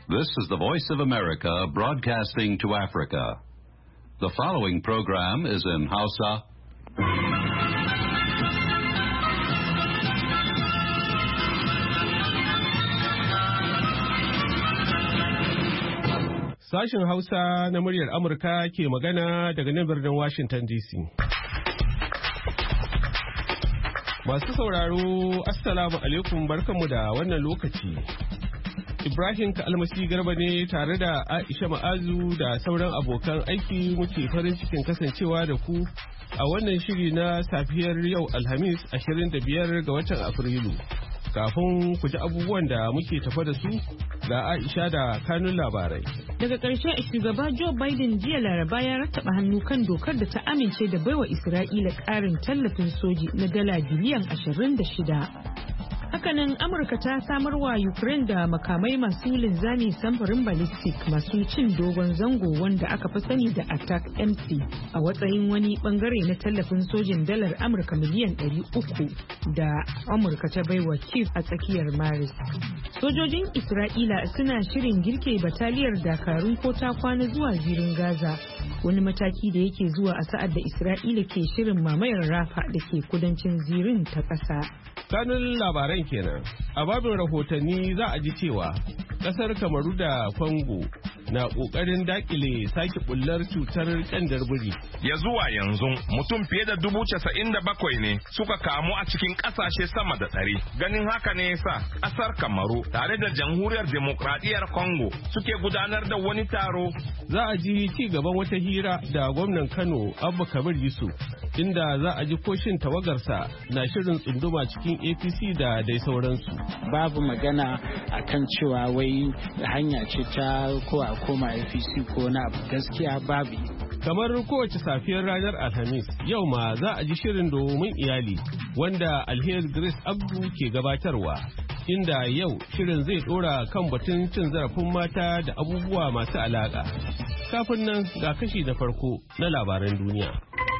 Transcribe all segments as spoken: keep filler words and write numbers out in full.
This is the Voice of America broadcasting to Africa. The following program is in Hausa. Sashen Hausa na muryar Amurka ke magana daga nan birnin Washington D C. Masu sauraro, Assalamu alaikum, barkanmu da wannan lokaci. Ibrahim Kalmasi Garba ne tare da Aisha Ma'azu da sauran abokan aiki muke farin cikin kasancewa da ku a wannan shiri na safiyar yau Alhamis ashirin da biyar ga watan Afrilu. Kafin ku ji abubuwan da muke tafa da su ga Aisha da kanun labarai. Daga ƙarshe shugaba Joe Biden jiya Laraba ya rattaba hannu kan dokar da ta amince da baiwa Isra'ila ƙarin tallafin soji na dala biliyan ashirin da shida. Hakanan Amurka ta samar wa Ukraine da makamai masu linzami samfurin ballistic masu cin dogon zango wanda aka fi sani da Attack M C a watsayin wani bangare na tallafin sojin dalar Amurka miliyan ɗari uku da Amurka ta baiwa Kyiv a tsakiyar Maris. Sojojin Isra'ila suna shirin girke bataliyar dakarun ko ta kwana zuwa zirin Gaza, wani mataki da yake zuwa a sa'ad da Isra'ila ke shirin mamayar Rafa da ke kudancin zirin ta ƙasa. Kanun labaran kenan. A babin rahotanni za a ji cewa kasar Kamaru da Congo na kokarin dakile sake bullar cutar kyandar biri. Ya zuwa yanzu mutum fiye da dubu casa'in da bakwai ne suka kamu a cikin kasashe sama da ɗari. Ganin haka ne yasa kasar Kamaru tare da jamhuriyar demokradiyyar Congo suke gudanar da wani taro. Za a ji ci gaban wata hira da gwamnan Kano Abba Kabir Yusuf, inda za a ji koshin tawagarsa na shirin tsunduma cikin A P C da dai sauransu. Babu magana akan cewa wai hanya ce ta ko a koma A P C ko na abu, gaskiya babu. Kamar kowace safiyar ranar Alhamis, yau ma za a ji shirin domin iyali wanda Alheri Grace Abdu ke gabatarwa, inda yau shirin zai dora kan batun cin zarafin mata da abubuwa masu alaka. Kafin nan ga kashi na farko na labaran duniya.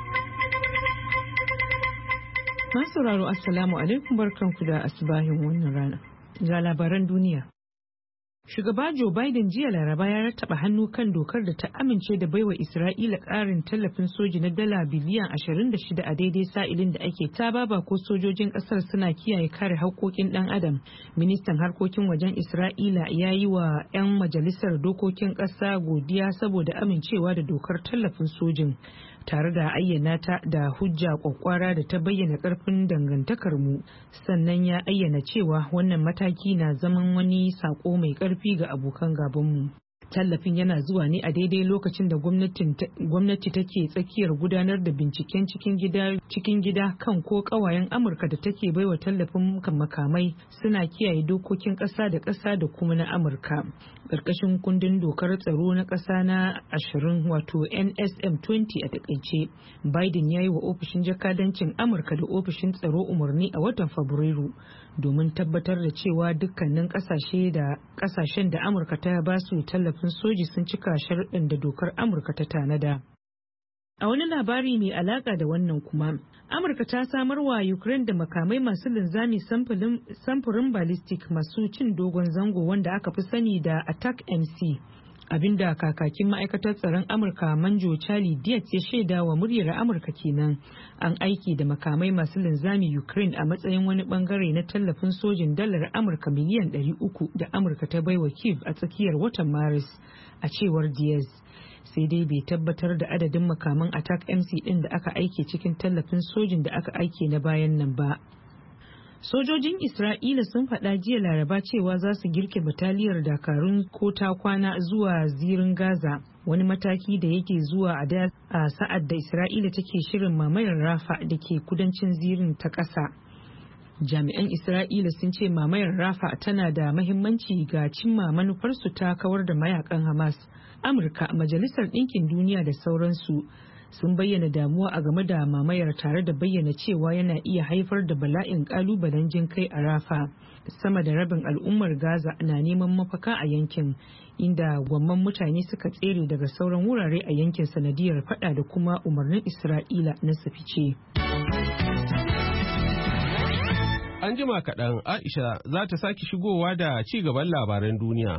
Masu sauraro, Assalamu alaikum, barkanku da asubahin wannan rana. Ga labaran duniya. Shugaba Joe Biden jiya Laraba ya rattaba hannu kan dokar da ta amince da baiwa Isra'ila ƙarin tallafin soji na dala biliyan ashirin da shida a daidai sa'ilin da ake tababa ko sojojin ƙasar suna kiyaye kare haƙƙoƙin ɗan adam. Ministan harkokin wajen Isra'ila ya yi wa 'yan majalisar dokokin ƙasa godiya saboda amincewa da dokar tallafin sojin, tare da ayyana ta da hujja kwakwara da ta bayyana karfin dangantakar mu, sannan ya ayyana cewa wannan mataki na zaman wani sako mai karfi ga abokan gabanmu. Tallafin yana zuwa ne a daidai lokacin da gwamnati take tsakiyar gudanar da binciken cikin gida cikin gida kan ko kawayen Amurka da take baiwa tallafin makamai suna kiyaye dokokin ƙasa da ƙasa da kuma na Amurka. Ƙarƙashin kundin dokar tsaro na ƙasa na ashirin wato N S M ashirin a takaice, Biden ya yi wa ofishin jakadancin Amurka da ofishin tsaro umarni a watan Fabrairu domin tabbatar da cewa dukkanin ƙasashe da ƙasashen da Amurka ta ba su tallafin soji sun cika sharuɗin da dokar Amurka ta tanada. A wani labari mai alaka da wannan kuma, Amurka ta samar wa Ukraine da makamai masu linzami samfurin ballistic masu cin dogon zango wanda aka fi sani da Attack M C. Abinda kakakin ma'aikatar tsaron Amurka Manjo Charlie Dietz ya shaida wa muryar Amurka kenan. An aiki da makamai masu linzami Ukraine a matsayin wani bangare na tallafin sojin dalar Amurka miliyan ɗari uku da Amurka ta baiwa Kyiv a tsakiyar watan Maris, a cewar Dietz. Sai dai bai tabbatar da adadin makaman Attack M C din da aka aike cikin tallafin sojin da aka aike na bayan nan ba. Sojojin Isra'ila sun faɗa jiya Laraba cewa za su girke bataliyar dakarun ko ta kwana zuwa zirin Gaza, wani mataki da yake zuwa a sa'ad da Isra'ila take shirin mamayar Rafa da ke kudancin zirin ta ƙasa. Jami'an Isra'ila sun ce mamayar Rafa tana da mahimmanci ga cimma manufarsu ta kawar da mayakan Hamas. Amurka, Majalisar Ɗinkin Duniya da sauransu sun bayyana damuwa a game da mamayar, tare da bayyana cewa yana iya haifar da bala'in kalubalen jin kai a Rafa. Sama da rabin al'ummar Gaza na neman mafaka a yankin, inda gwamman mutane suka tsere daga sauran wurare a yankin sanadiyar fada da kuma umarnin Isra'ila na su fice. An jima kaɗan Aisha za ta sake shigowa da ci gaban labaran duniya.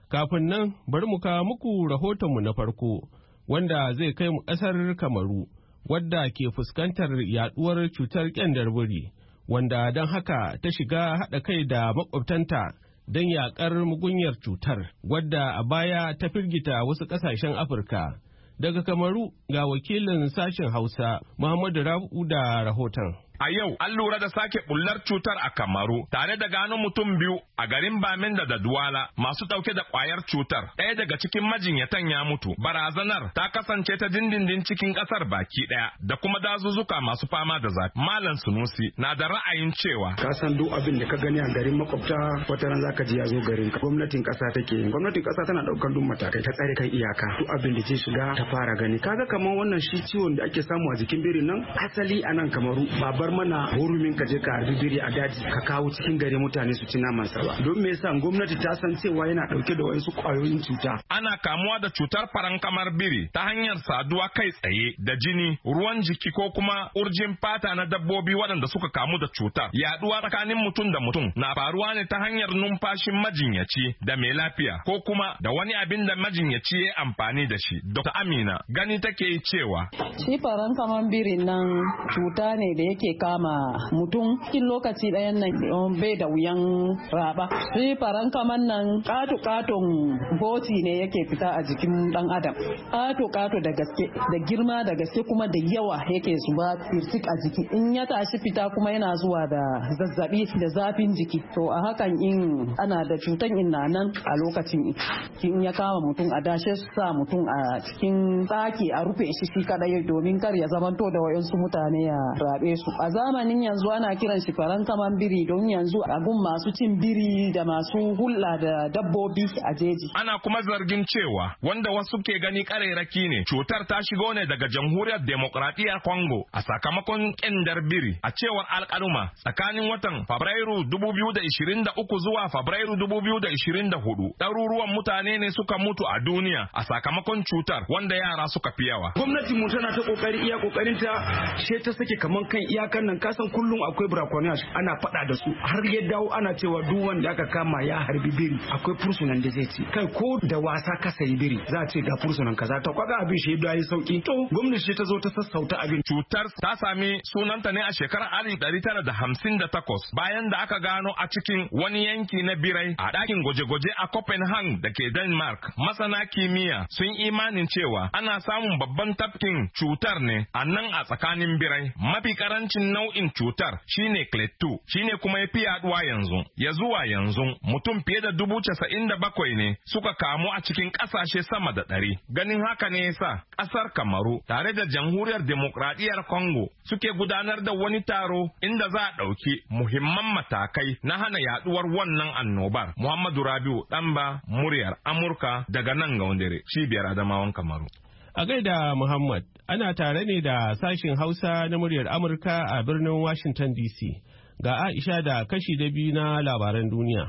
Kafin nan bari mu kawo muku rahotonmu na farko wanda zai kai mu ƙasar Kamaru wadda ke fuskantar yaduwar cutar ƙyandar biri wanda don haka ta shiga haɗa kai da makwabtanta don yaƙar mugunyar cutar wadda a baya ta firgita wasu ƙasashen Afirka. Daga Kamaru ga wakilin sashen Hausa Muhammadu Rabu da rahoton. A yau an lura da sake bullar cutar a Kamaru tare da gano mutum biyu a garin Bamenda da Duwala masu ɗauke da ƙwayar cutar. Ɗaya daga cikin majinyatan ya mutu. Barazanar ta kasance ta dindindin cikin ƙasar baki ɗaya da kuma dazuzzuka masu fama da zafi. Malam Sunusi na da ra'ayin cewa ka san duk abin da ka gani a garin makwabta wata ran zaka ji ya zo garin ka. Gwamnatin ƙasa take yin. Gwamnatin ƙasa tana ɗaukar duk matakai ta tsare kan iyaka. Duk abin da ke shiga ta fara gani. Kaga kamar wannan shi ciwon da ake samu a jikin birin nan asali a nan Kamaru babar mana hurumin ka je ka harbi biri a daji ka kawo cikin gari mutane su ci naman sa ba. Don me yasa gwamnati ta san cewa yana dauke da wasu kwayoyin cuta. Ana kamuwa da cutar farankamar biri ta hanyar saduwa kai tsaye da jini, ruwan jiki ko kuma urjin fata na dabbobi waɗanda suka kamu da cutar. Yaduwa tsakanin mutum da mutum na faruwa ne ta hanyar numfashin majinyaci da mai lafiya ko kuma da wani abin da majinyaci ya amfani da shi. Dokta Amina gani take yi cewa shi farankamar birin nan cuta ne da yake kama mutum cikin lokaci ɗayan nan bai da wuyan raba. Shi farankaman nan kato-katon boti ne yake fita a jikin ɗan adam. Kato-kato da gaske, da girma da gaske kuma da yawa yake zuba firtik a jiki. In ya tashi fita kuma yana zuwa da zazzabi da zafin jiki. To a hakan in ana da cutan in na nan a lokacin in ya kama mutum a dashe su sa mutum a cikin tsaki a rufe shi shi kadai domin kar ya zamanto da wayansu mutane ya rabe su. A zamanin yanzu ana kiran shi farankaman biri don yanzu agun masu cin biri da masu hulɗa da dabbobi a jeji. Ana kuma zargin cewa wanda wasu ke gani ƙarairaki ne cutar ta shigo ne daga jamhuriyar demokradiyyar Congo a sakamakon ƙyandar biri. A cewar alƙaluma tsakanin watan Fabrairu dubu biyu da ishirin da uku zuwa Fabrairu dubu biyu da ishirin da hudu ɗaruruwan mutane ne suka mutu a duniya a sakamakon cutar wanda yara suka fi yawa. Gwamnatin mu tana ta kokari iya kokarin ta she ta sake kaman kan iyakan nan kasan kullum akwai braconnage ana fada da su har ya dawo ana cewa duk wanda aka kama ya harbi biri akwai fursunan da zai ci kai ko da wasa ka sayi biri za a ce ga fursunan kaza ta kwaga abin shi da yi sauki to gwamnati ta zo ta sassauta abin. Cutar ta sami sunanta ne a shekarar alif ɗari tara da hamsin da takwas bayan da aka gano a cikin wani yanki na birai a ɗakin gwaje-gwaje a Copenhagen da ke Denmark. Masana kimiyya sun imanin cewa ana samun babban tafkin cutar ne a nan a tsakanin birai. Mafi karancin nau'in cutar shine klettu shine kuma ya fi yaduwa yanzu. Ya zuwa yanzu mutum fiye da dubu casa'in da bakwai ne suka kamu a cikin ƙasashe sama da ɗari. Ganin haka ne yasa ƙasar Kamaru tare da jamhuriyar demokradiyyar Congo suke gudanar da wani taro inda za a ɗauki muhimman matakai na hana yaduwar wannan annobar. Muhammadu Rabiu Ɗanba, muryar Amurka daga nan ga wandere cibiyar Adamawan Kamaru. A gaida Muhammad, ana tare ne da sashin Hausa na muryar Amurka a birnin Washington D C. Ga Aisha da kashi da biyu na labaran duniya.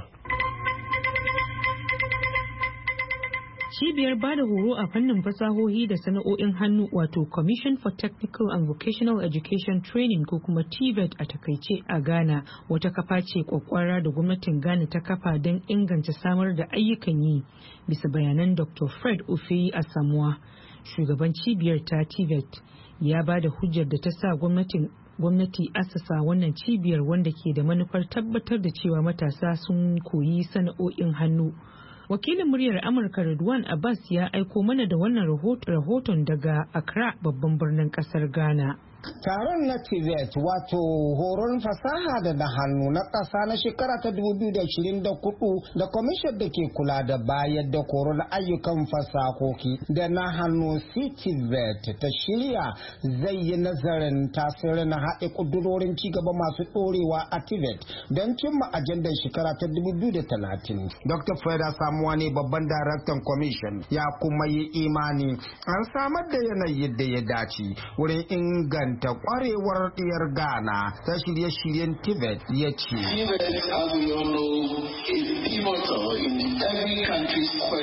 Cibiyar ba da horo a fannin fasahohi da sana'o'in hannu wato Commission for Technical and Vocational Education Training ko kuma T V E T a takaice a Ghana wata kafa ce kwakwara da gwamnatin Ghana ta kafa don inganta samar da ayyukan yi bisa bayanan Doctor Fred Ofeyi Asamoah, shugaban cibiyar ta T V E T, ya ba da hujjar da ta sa gwamnatin gwamnati asasa wannan cibiyar wanda ke da manufar tabbatar da cewa matasa sun koyi sana'o'in hannu. Wakilin muryar Amurka Ridwan Abbas ya aiko mana da wannan rahoton daga Accra, babban birnin kasar Ghana. Taron na T V E T wato horon fasaha da na hannu na ƙasa na shekara ta dubu biyu da ashirin da hudu da kwamishin da ke kula da bayar da horo na ayyukan fasahohi da na hannu C T V E T ta shirya zai yi nazarin tasirin na haɗe ƙudurorin cigaba masu ɗorewa a T V E T don cimma ajandar shekara ta dubu biyu da talatin. Doctor Fred Asamoah ne babban daraktan kwamishin ya kuma yi imani an samar da yanayi da ya dace wurin inganta ta kwarewar diyar Ghana ta shirye-shiryen T V E T ya ce. T V E T, as we all know, is pivotal in every country's quest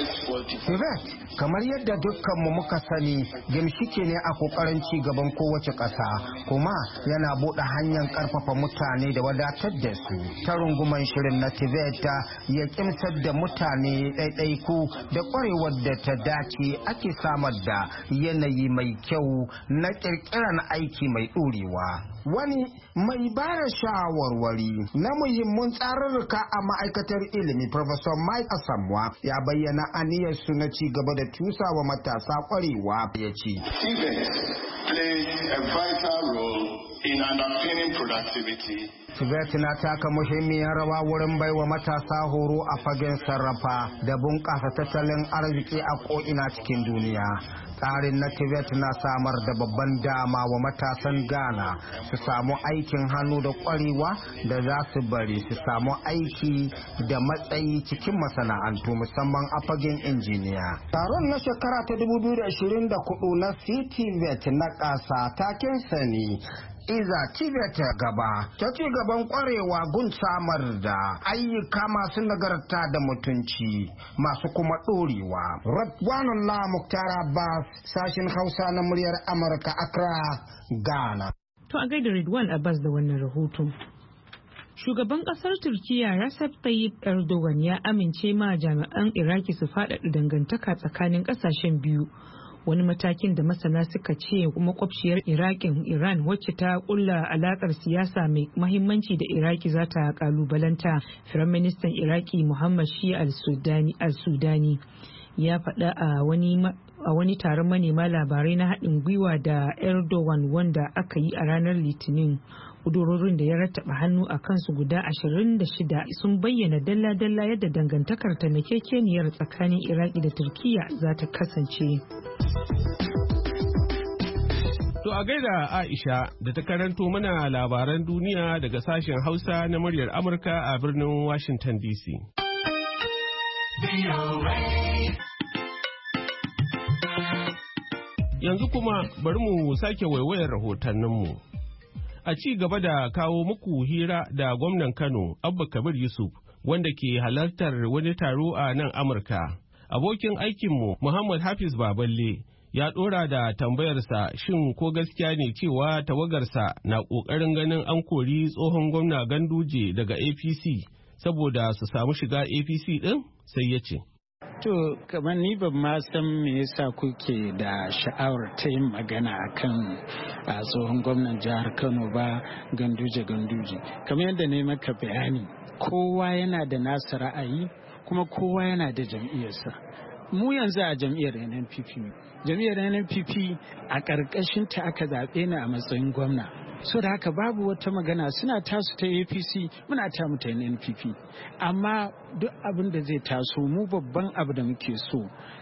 Tibet, kamar yadda dukkanmu muka sani, gimshike ne a kokarin ci gaban kowace ƙasa, kuma yana buɗe hanyar ƙarfafa mutane da wadatar da su. Ta runguman shirin na Tibet ya kimsar da mutane ɗaiɗaiku da ƙwarewar da ta dace ake samar da yanayi mai kyau na ƙirƙirar aiki mai ɗorewa. Wani mai bada shawarwari na muhimmin tsarurruka a ma'aikatar ilimi Professor Mike Asamoah ya bayyana aniyar su na ci gaba da tusawa matasa kwarewa ya ce. Tibet plays a vital role in underpinning productivity. Tibet na taka muhimmiyar rawa wurin baiwa matasa horo a fagen sarrafa da bunƙasa tattalin arziki a ko'ina cikin duniya. Tsarin na Tibet na samar da babban dama wa matasan Ghana su samu aikin hannu da kwarewa da za su bari su samu aiki da matsayi cikin masana'antu musamman a fagen injiniya. Taron na shekara ta dubu biyu da ashirin da hudu na C-Tibet na ƙasa taken sani Iza Tibet gaba ta ci gaban kwarewa gun samar da ayyuka masu nagarta da mutunci masu kuma ɗorewa. Radwanullah Muktar Abbas, sashin Hausa na muryar Amurka, Accra, Ghana. To a gaida Ridwan Abbas da wannan rahoton. Shugaban kasar Turkiyya Recep Tayyip Erdogan ya amince ma jami'an Iraki su faɗaɗa dangantaka tsakanin ƙasashen biyu. Wani matakin da masana suka ce makwabciyar Irakin Iran wacce ta kulla alakar siyasa mai mahimmanci da Iraki za ta kalubalanta. Firaministan Iraki Muhammad Shi al-Sudani ya faɗa a wani a wani taron manema labarai na haɗin gwiwa da Erdogan wanda aka yi a ranar Litinin. Kudurorin da ya rattaba hannu a kansu guda ashirin da shida sun bayyana dalla-dalla yadda dangantakar taimakekeniyar tsakanin Iraki da Turkiyya za ta kasance. To a gaida Aisha da ta karanto mana labaran duniya daga sashen Hausa na muryar Amurka a birnin Washington D C. Yanzu kuma bari mu sake waiwayar rahotanninmu. A ci gaba da kawo muku hira da gwamnan Kano Abba Kabir Yusuf wanda ke halartar wani taro a nan Amurka. Abokin aikinmu Muhammad Hafiz Baballe ya ɗora da tambayarsa shin ko gaskiya ne cewa tawagarsa na ƙoƙarin ganin an kori tsohon gwamna Ganduje daga A P C saboda su samu shiga A P C ɗin sai ya ce. To, kamar ni ban ma san me yasa kuke da sha'awar ta yin magana akan a tsohon gwamnan jihar Kano ba Ganduje Ganduje. Kamar yadda ne maka bayani, kowa yana da nasa ra'ayi kuma kowa yana da jam'iyyarsa. Mu yanzu a jam'iyyar N N P P. Jam'iyyar N N P P a ƙarƙashin ta aka zaɓe ni a matsayin gwamna. So da haka babu wata magana suna tasu ta A P C muna ta mu ta N N P P. Amma duk abin da zai taso mu babban abu da muke so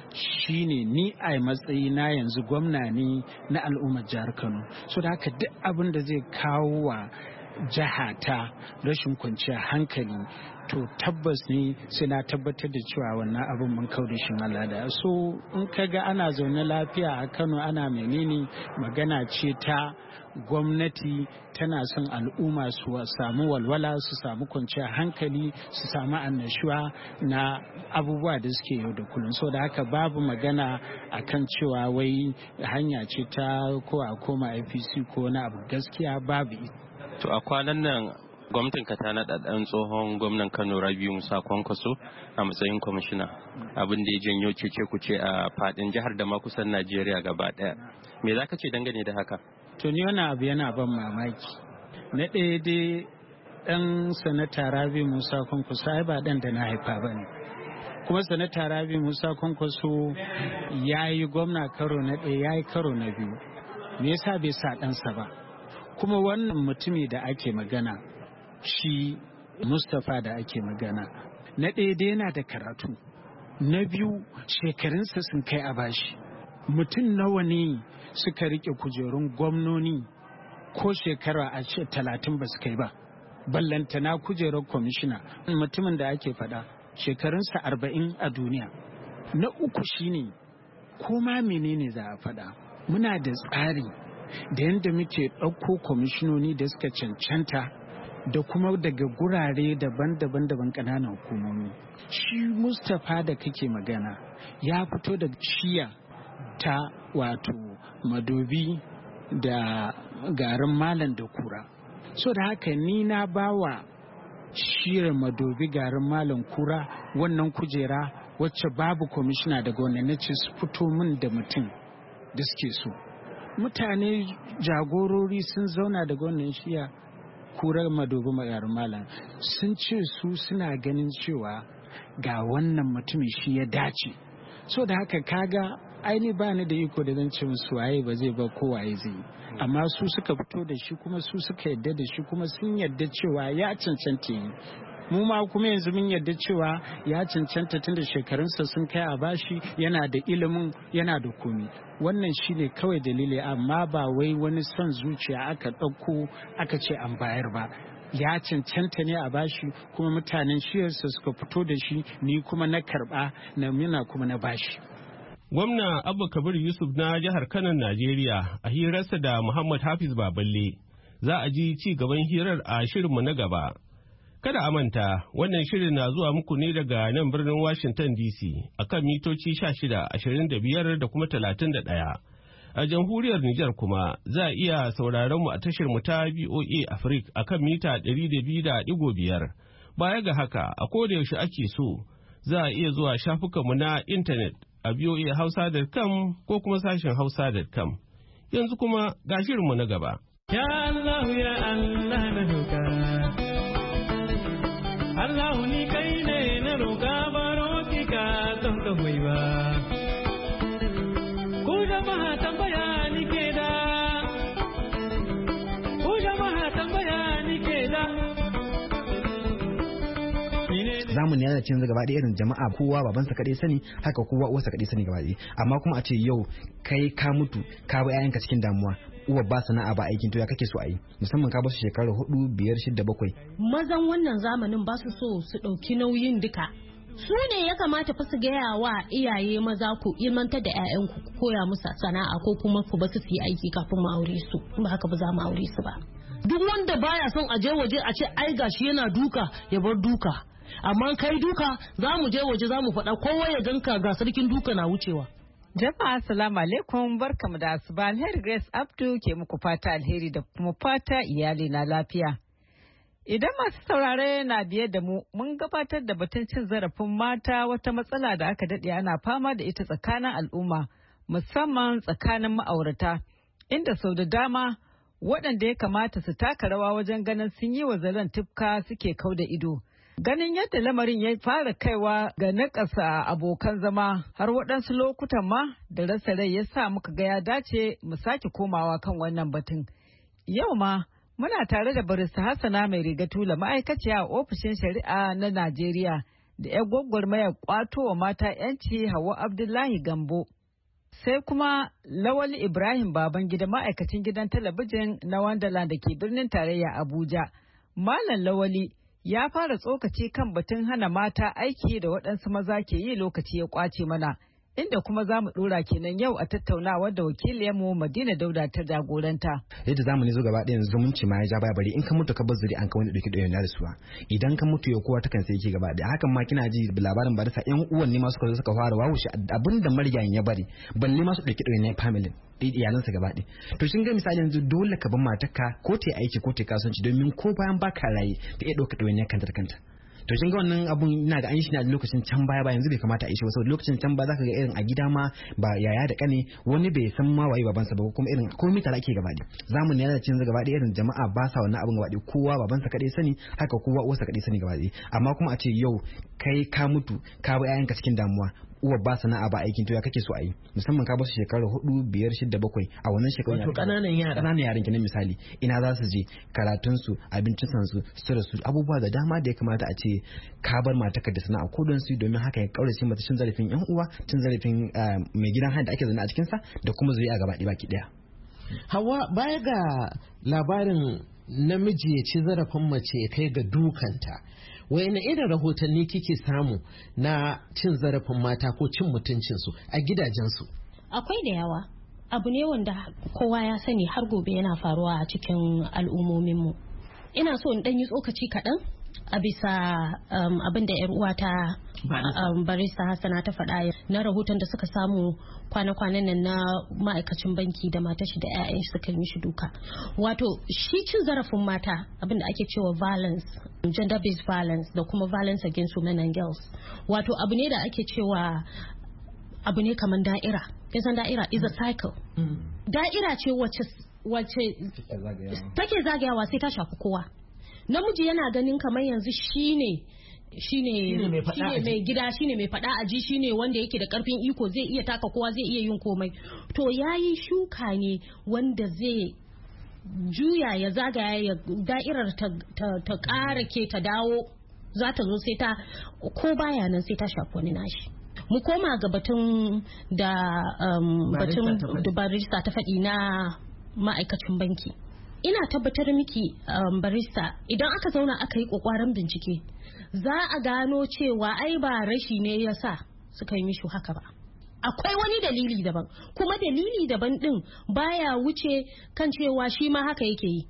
shine ni a matsayi na yanzu gwamna ne na al'ummar jihar Kano. So da haka duk abin da zai kawo wa jiha ta rashin kwanciyar hankali to tabbas ne sai na tabbatar da cewa wannan abin mun kaure shi Allah da so in kaga ana zaune lafiya a Kano ana menene magana ce ta gwamnati tana son al'umma su samu walwala su samu kwanciyar hankali su samu annashuwa na abubuwa da suke yau da kullum so da haka babu magana akan cewa wai hanya ce ta ko a koma A P C ko na abu gaskiya babu. To a kwanan nan gwamnatin ka ta naɗa ɗan tsohon gwamnan Kano Rabiu Musa Kwankwaso a matsayin kwamishina abin da ya janyo cece kuce a fadin jihar da ma kusan Najeriya gaba ɗaya. Me za ka ce dangane da haka? To ni wani abu yana ban mamaki. Na ɗaya dai ɗan sanata Rabiu Musa Kwankwaso ai ba ɗan da na haifa ba ne. Kuma sanata Rabiu Musa Kwankwaso ya yi gwamna karo na ɗaya ya yi karo na biyu. Me yasa bai sa ɗansa ba? Kuma wannan mutumi da ake magana shi Mustapha da ake magana na ɗaya dai yana da karatu na biyu shekarunsa sun kai a bashi mutum nawa ne suka rike kujerun gwamnoni ko shekara a ce talatin ba su kai ba ballantana kujerar kwamishina mutumin da ake faɗa shekarunsa arba'in a duniya. Na uku shine ko ma menene za a faɗa muna da tsari da yadda muke ɗauko kwamishinoni da suka cancanta da kuma daga gurare daban-daban daban ƙananan hukumomi. Shi Mustapha da kake magana ya fito da shiya ta wato Madobi da garin Malam da Kura. So da haka ni na bawa shiyar Madobi garin Malam Kura wannan kujera wacce babu kwamishina daga wannan na ce su fito min da mutum da suke so. Mutane jagorori sun zauna daga wannan shiya Kura Madobi garin Malam sun ce su suna ganin cewa ga wannan mutumin shi ya dace. So da haka kaga aini ba ni da iko da zan ce musu waye ba zai ba ko waye zai, amma su suka fito da shi kuma su suka yadda da shi kuma sun yadda cewa ya cancanta yi. Mu ma kuma yanzu mun yadda cewa ya cancanta tunda shekarunsa sun kai a bashi, yana da ilimin, yana da komi. Wannan shine kawai dalili, amma ba wai wani son zuciya aka ɗauko aka ce an bayar ba. Ya cancanta ne a bashi kuma mutanen shiyarsa suka fito da shi, ni kuma na karɓa na mina kuma na bashi. Gwamna Abba Kabir Yusuf na jihar Kano, Najeriya, a hirarsa da Muhammad Hafiz Baballe. Za a ji ci gaban hirar a shirinmu na gaba. Kada a manta, wannan shirin na zuwa muku ne daga nan birnin Washington D C a kan mitoci sha shida, ashirin da biyar da kuma talatin da ɗaya. A jamhuriyar Nijar kuma za a iya sauraron mu a tashar mu ta B O A Africa a kan mita ɗari da biyu da ɗigo biyar. Baya ga haka, a koda yaushe ake so, za a iya zuwa shafukanmu na intanet a v o a hausa dot com ko kuma sashen hausa dot com. Yanzu kuma ga shirinmu na gaba. Ya Allah ya Allah na roƙa, Allah ni kai ne na roƙa baro ki ka don ka hoyi ba. Ku jama'a tambaya ni ke da, ku jama'a tambaya ni ke da. Zamu ne yana cin gaba ɗaya irin jama'a kowa babansa kaɗai sani, haka kowa uwarsa kaɗai sani gaba ɗaya. Amma kuma a ce yau kai ka mutu ka bi ƴaƴanka cikin damuwa, uwa ba sana'a ba aikin, to ya kake so a yi, musamman ka ba su shekara hudu biyar shida bakwai. Mazan wannan zamanin ba su so su ɗauki nauyin duka. Su ne ya kamata fa su gaya wa iyaye maza ku ilmantar da ƴaƴanku ku koya musu sana'a ko kuma ku ba su yi aiki kafin mu aure su, ba haka ba za mu aure su ba. Duk wanda baya son a je waje a ce ai gashi yana duka ya bar duka. Amma kai duka za mu je waje za mu faɗa kowa ya ganka ga sarkin duka na wucewa. Jama'a assalamu alaikum, barkamu da asuba. Alheri Grace Abdu ke muku fata alheri da kuma fata iyali na lafiya. Idan masu saurare na biye da mu, mun gabatar da batun cin zarafin mata, wata matsala da aka daɗe ana fama da ita tsakanin al'umma, musamman tsakanin ma'aurata, inda sau da dama waɗanda ya kamata su taka rawa wajen ganin sun yi wa zaren tufka suke kau da ido. Ganin yadda lamarin ya fara kaiwa ga nakasa abokan zama har waɗansu lokutan ma da rasa rai ya sa muka ga ya dace mu sake komawa kan wannan batun. Yau ma muna tare da barista Hassana mai riga tula, ma'aikaciya a ofishin shari'a na Najeriya, da 'yan gwagwarmayar kwato wa mata 'yanci Hauwa Abdullahi Gambo. Sai kuma Lawali Ibrahim Babangida, ma'aikacin gidan talabijin na Wonderland da ke birnin tarayya Abuja. Malam Lawali ya fara tsokaci kan batun hana mata aiki da waɗansu maza ke yi lokaci ya kwace mana, inda kuma za mu ɗora kenan yau a tattaunawar da wakiliyarmu Madina Dauda ta jagoranta. Yadda zamani zo gaba ɗaya zumunci ma ya ja baya, bari in ka mutu ka bar zuri an ka wani ɗauki ɗauki da suwa, idan ka mutu ya kowa takan sai yake gaba ɗaya. Hakan ma kina ji labarin ba da sa ƴan uwan ne ma suka zo suka fara wawushe abin da marigayin ya bari, balle ma su ɗauki ɗauki na family iyalansa gaba ɗaya. To shin ga misali yanzu dole ka bar matarka ko ta aiki ko ta kasuwanci, domin ko bayan baka raye ta iya ɗauka ɗauki kanta da kanta. To shin ga wannan abun ina ga an yi shi ne a lokacin can baya ba, yanzu bai kamata a yi shi ba, saboda lokacin can ba za ka ga irin a gida ma ba yaya da kane wani bai san ma waye babansa ba, kuma irin komai tare ake gaba ɗaya. Zamani yana cin gaba ɗaya, irin jama'a ba sa wannan abun gaba ɗaya, kowa babansa kaɗai sani, haka kowa uwarsa kaɗai sani gaba ɗaya. Amma kuma a ce yau kai ka mutu ka bi ƴaƴanka cikin damuwa, uwa ba sana'a ba aikin, to ya kake so a yi, musamman ka ba su shekara hudu biyar shida bakwai, a wannan shekaru wato kananan yara kananan yaran kenan misali, ina za su je, karatun su, abincin su, sutura su, abubuwa da dama da ya kamata a ce ka bar matarka da sana'a ko don su, domin haka ya kaurace mata cin zarafin yan uwa, cin zarafin mai gidan haya da ake zana a cikin sa, da kuma zuri'a gaba ɗaya baki ɗaya. Hawa, baya ga labarin namiji ya ci zarafin mace ya kai ga dukanta, wani irin rahotanni kike samu na cin zarafin mata ko cin mutuncinsu a gidajensu? Akwai da yawa, abu ne wanda kowa ya sani har gobe yana faruwa a cikin al'ummominmu. ina so in dan yi tsokaci kaɗan a bisa um, abin da yar uwata um, barista Hassana ta faɗa na rahoton da suka samu kwana-kwanan nan na ma'aikacin banki da matar shi da 'ya'yan shi suka yi mishi duka. Wato shi cin zarafin mata abin da ake cewa violence, gender based violence da kuma violence against women and girls. Wato abu ne da ake cewa abu ne kamar da'ira. Kisan da'ira is a cycle. Mm. Da'ira ce wacce wacce take zagayawa sai ta shafi kowa. Namiji yana ganin kamar yanzu shine shine mai gida, shine mai fada aji, shine wanda yake da karfin iko, zai iya taka kowa, zai iya yin komai. To yayi shuka ne wanda zai juya ya zagaya ya da'irar ta ta ƙara ke ta dawo, za ta zo sai ta ko baya nan sai ta shafi wani nashi. Mu koma ga batun da um, batun da barista ta faɗi na ma'aikacin banki. Ina tabbatar miki um, barista idan aka zauna aka yi kokwaran bincike za a gano cewa ai ba rashi ne ya sa suka yi mishi haka ba, akwai wani dalili daban, kuma dalili daban din baya wuce kan cewa shi ma haka yake yi.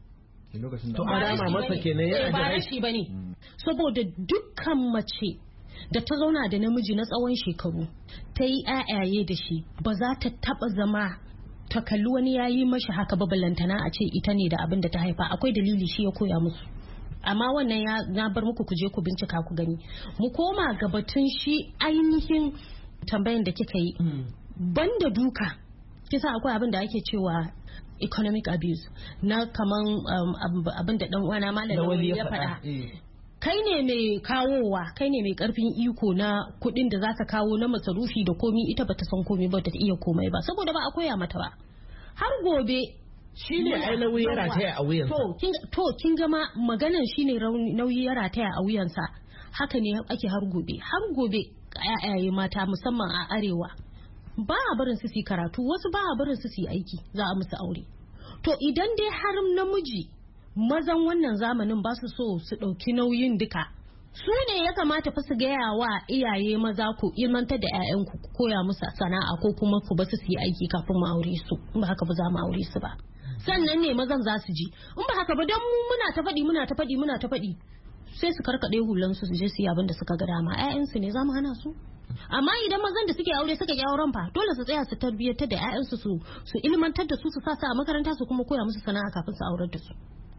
To alama masa kenan yana da rashi bane, saboda dukkan mace da ta zauna da namiji na tsawon shekaru ta yi ayaye da shi ba za ta taba zama ta kalli wani ya yi mashi haka ba, ballantana a ce ita ne da abin da ta haifa. Akwai dalili, shi ya koya musu, amma wannan ya na bar muku ku je ku bincika ku gani. Mu koma ga batun shi ainihin tambayan da kika yi. mm. Banda duka kisa akwai abin da ake cewa economic abuse na kaman um, abin da dan uwana malam ya faɗa. Kai ne mai kawowa, kai ne mai karfin iko na kudin da zaka kawo na masarufi da komi, ita bata san komi ba, ta iya komai ba saboda ba a koya mata ba. Har gobe shine ai nauyi ya rataya a wuyansa. To kin to kin ga ma maganan shine nauyi ya rataya a wuyansa. Haka ne ake har gobe. Har gobe ayaye mata musamman a arewa ba a barin su su karatu, wasu ba a barin su su aiki, za a musu aure. To idan dai har namiji mazan wannan zamanin ba su so su ɗauki nauyin duka, su ne ya kamata fa su gaya wa iyaye maza ku ilmantar da 'ya'yanku, ku koya musu sana'a ko kuma ku ba su yi aiki kafin mu aure su, in ba haka ba za mu aure su ba. Sannan ne mazan za su ji, in ba haka ba dan mu muna ta faɗi muna ta faɗi muna ta faɗi sai su karkaɗe hulan su su je su yi abin da suka ga dama. 'Ya'yansu ne za mu hana su? Amma idan mazan da suke aure suka yi auren fa dole su tsaya su tarbiyyantar da 'ya'yansu su su ilmantar da su, su sa su a makaranta, su kuma koya musu sana'a kafin su aurar da su.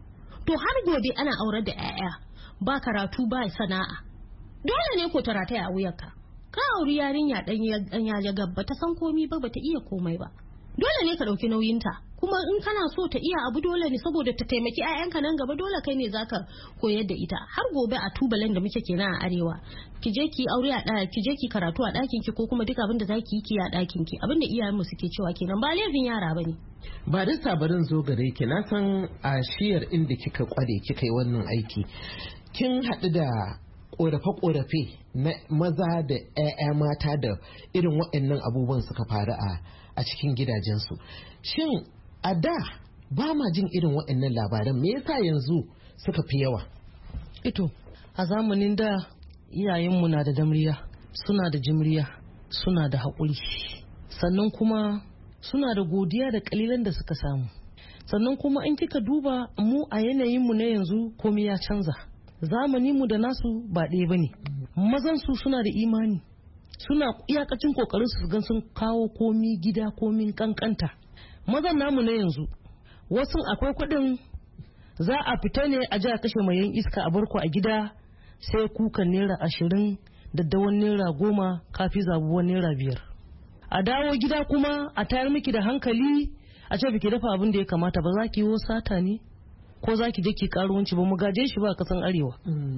To har gobe ana aurar da 'ya'ya ba karatu ba sana'a, dole ne ko ta rataya a wuyarka. Ka auri yarinya dan ya gabba ta san komi ba, bata iya komai ba, dole ne ka dauki nauyinta. Kuma in kana so ta iya abu dole ne saboda ta taimaki 'ya'yanka nan gaba, dole kai ne zaka koyar da ita. Har gobe a tubalan da muke kenan a arewa, ki je ki aure a ɗaya, ki je ki karatu a ɗakin ki, ko kuma duk abin da zaki yi ki a ɗakin ki. Abin da iyayenmu suke cewa kenan, ba laifin yara bane. Ba da sabarin zo gare ki, na san a shiyar inda kika kware kika yi wannan aiki kin haɗu da ƙorafe-ƙorafe na maza da 'ya'ya mata da irin waɗannan abubuwan suka faru a cikin gidajensu. Shin a da ba ma jin irin waɗannan labaran, me yasa yanzu suka fi yawa? Ito, a zamanin da iyayenmu na da damriya, suna da jimriya, suna da haƙuri, sannan kuma suna da godiya da kalilan da suka samu. Sannan kuma in kika duba mu a yanayinmu na yanzu komai ya canza, zamaninmu da nasu ba ɗaya bane. Mazan su suna da imani, suna iyakacin kokarin su gan sun kawo komi gida, komin kankanta. Mazan namu na yanzu wasu akwai kuɗin za a fita ne a ji a kashe mayan iska a barko a gida, sai kukan naira ashirin, daddawan naira goma, kafi zabuwan naira biyar. A dawo gida kuma a tayar miki da hankali, a ce biki dafa abin da ya kamata ba, za ki yi sata ne ko za ki je ki karuwanci ba. Mu gaje shi ba kasan arewa.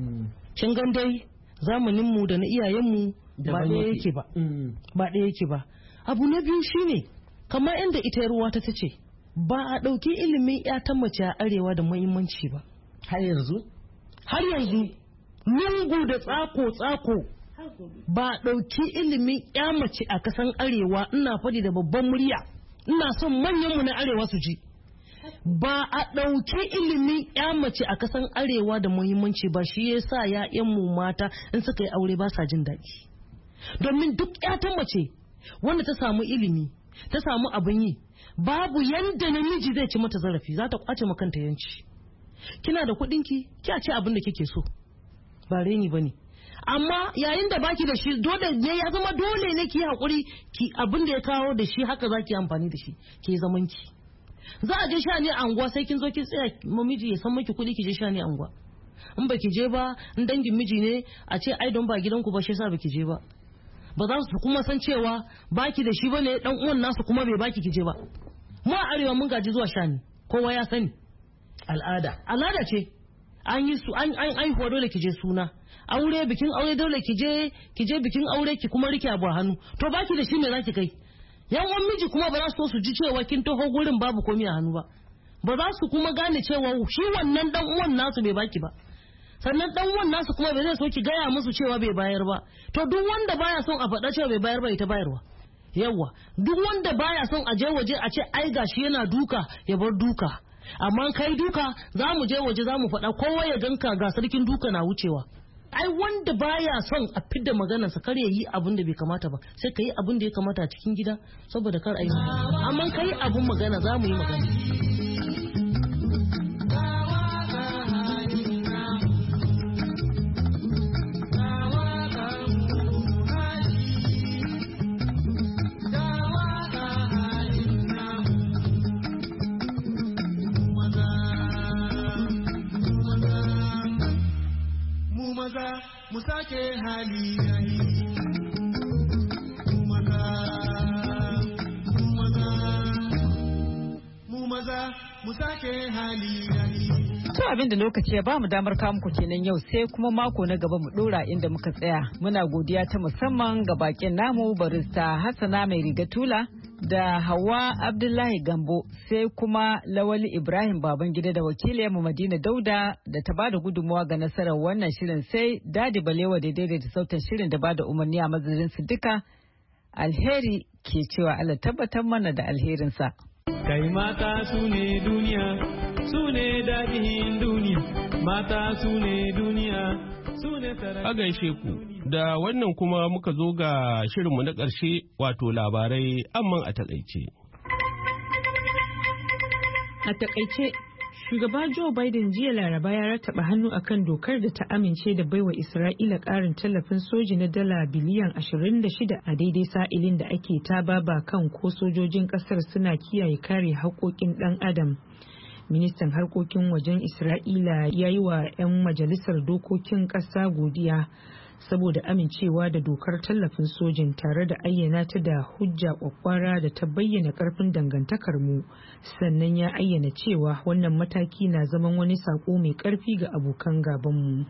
Kin gan dai zamanin mu da na iyayen mu ba ɗaya yake ba, ba ɗaya yake ba. Abu na biyu shine kamar inda ita ruwa ta tace, ba a ɗauki ilimin ya ta mace a arewa da muhimmanci ba. Har yanzu har yanzu lungu da tsako tsako ba ɗauki ilimin ya mace a kasan arewa. Ina faɗi da babban murya, ina son manyanmu na arewa su ji, ba a ɗauki ilimin ya mace a kasan arewa da muhimmanci ba. Shi yasa ya'yanmu mata in suka yi aure ba sa jin daɗi, domin duk ya ta mace wanda ta samu ilimi, ta samu abin yi, babu yanda namiji zai ci mata zarafi, za ta kwace makanta yanci. kina da kuɗin ki kiya ce abin da kike so ba reni bane amma yayin da baki da shi dole ne ya zama dole ne ki hakuri ki abin da ya kawo da shi haka zaki amfani da shi ki zaman ki za a je sha ne anguwa sai kin zo kin tsaya mamiji ya san miki kuɗi ki je sha ne anguwa in baki je ba in dangin miji ne a ce ai don ba gidanku ba shi yasa baki je ba ba za su kuma san cewa baki da shi bane dan uwan nasu kuma bai baki ki je ba mu a arewa mun gaji zuwa sha ne kowa ya sani al'ada al'ada ce an yi su an an aihuwa dole ki je suna aure bikin aure dole ki je ki je bikin aure ki kuma rike abu a hannu to baki da shi me zaki kai yan uwan miji kuma ba za su so su ji cewa kin taho gurin babu komai a hannu ba ba za su kuma gane cewa shi wannan dan uwan nasu bai baki ba sannan dan uwan nasu kuma bai zai so ki gaya musu cewa bai bayar ba to duk wanda baya son a faɗa cewa bai bayar ba ita bayarwa yawa duk wanda baya son a je waje a ce ai gashi yana duka ya bar duka amma kai duka za mu je waje za mu faɗa kowa ya ganka ga sarkin duka na wucewa ai wanda baya son a fidda maganarsa kar ya yi abin da bai kamata ba sai ka yi abin da ya kamata a cikin gida saboda kar a yi amma ka yi abin magana za mu yi magana. Mu sake hali yayi mu maza mu maza mu maza mu sake hali yayi. To abin da lokaci ya ba mu damar kawo muku kenan yau sai kuma mako na gaba mu dora inda muka tsaya. Muna godiya ta musamman ga bakin namu barista Hassana mai riga tula da Hawa Abdullahi Gambo sai kuma Lawali Ibrahim Babangida da wakiliyarmu Madina Dauda da ta bada gudunmawa ga nasarar wannan shirin sai Dadi Balewa da daidaita sautin shirin da bada umarni a madadin su duka alheri ke cewa Allah tabbatar mana da alherinsa. Kai mata su ne duniya su ne daɗin duniya mata su ne duniya su ne a gaishe ku da wannan kuma muka zo ga shirinmu na ƙarshe wato labarai amman a takaice. A takaice shugaba Joe Biden jiya Laraba ya rataba hannu akan dokar da ta amince da baiwa Isra'ila ƙarin tallafin soji na dala biliyan ashirin da shida a daidai sa'ilin da ake ta baba kan ko sojojin ƙasar suna kiyaye kare haƙoƙin ɗan adam. Ministan harkokin wajen Isra'ila ya yi wa 'yan majalisar dokokin ƙasa godiya saboda amincewa da dokar tallafin sojin tare da ayyana ta da hujja kwakwara da ta bayyana karfin dangantakar mu sannan ya ayyana cewa wannan mataki na zaman wani sako mai karfi ga abokan gabanmu.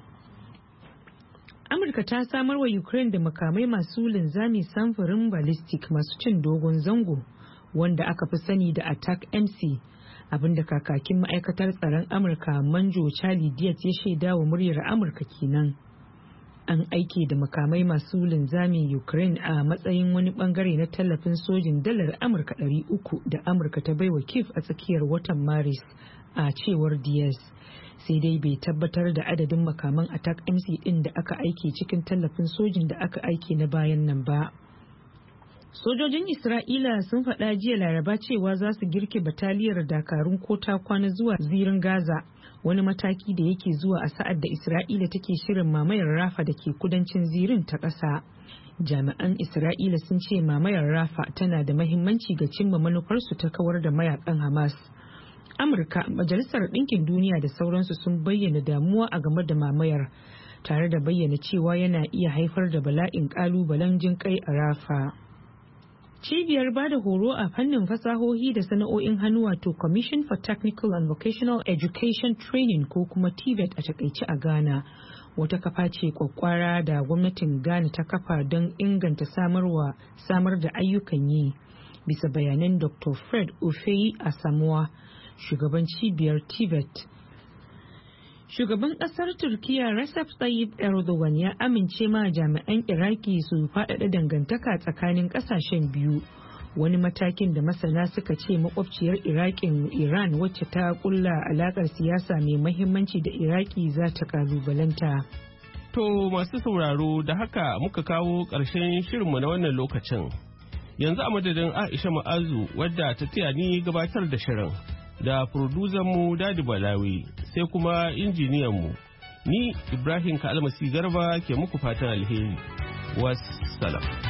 Amurka ta samar wa Ukraine da makamai masu linzami samfurin ballistic masu cin dogon zango wanda aka fi sani da Attack M C abinda kakakin ma'aikatar tsaron Amurka Manjo Charlie Diaz ya shaida wa muryar Amurka kenan. An aike da makamai masu linzamin Ukraine a matsayin wani bangare na tallafin sojin dalar Amurka ɗari uku da Amurka ta baiwa Kiev a tsakiyar watan Maris a cewar Diaz. Sai dai bai tabbatar da adadin makaman Attack M C din da aka aike cikin tallafin sojin da aka aike na bayan nan ba. Sojojin Isra'ila sun faɗa jiya Laraba cewa za su girke bataliyar dakarun kota kwana zuwa zirin Gaza, wani mataki da yake zuwa a sa'ad da Isra'ila take shirin mamayar Rafa da ke kudancin zirin ta ƙasa. Jami'an Isra'ila sun ce mamayar Rafa tana da mahimmanci ga cimma manufarsu ta kawar da mayakan Hamas. Amurka, Majalisar Ɗinkin Duniya da sauransu sun bayyana damuwa a game da mamayar, tare da bayyana cewa yana iya haifar da bala'in ƙalubalen jinƙai a Rafa. Cibiyar ba da horo a fannin fasahohi da sana'o'in hannu wato Commission for Technical and Vocational Education Training ko kuma T V E T a takaice a Ghana wata kafa ce kwakwara da gwamnatin Ghana ta kafa don inganta samarwa samar da ayyukan yi bisa bayanan Doctor Fred Ofeyi Asamoah, shugaban cibiyar T V E T. Shugaban kasar Turkiya Recep Tayyip Erdogan ya amince ma jami'an Iraki su faɗaɗa dangantaka tsakanin ƙasashen biyu, wani matakin da masana suka ce makwabciyar Iraƙin Iran wacce ta kulla alaƙar siyasa mai mahimmanci da Iraki za ta kalubalanta. To masu sauraro da haka muka kawo ƙarshen shirinmu na wannan lokacin. Yanzu a madadin Aisha Ma'azu wadda ta taya ni gabatar da shirin. da mu Dadi Balawi sai kuma injiniyanmu. Ni Ibrahim Kalmasi Garba ke muku fatan alheri. Wassalam.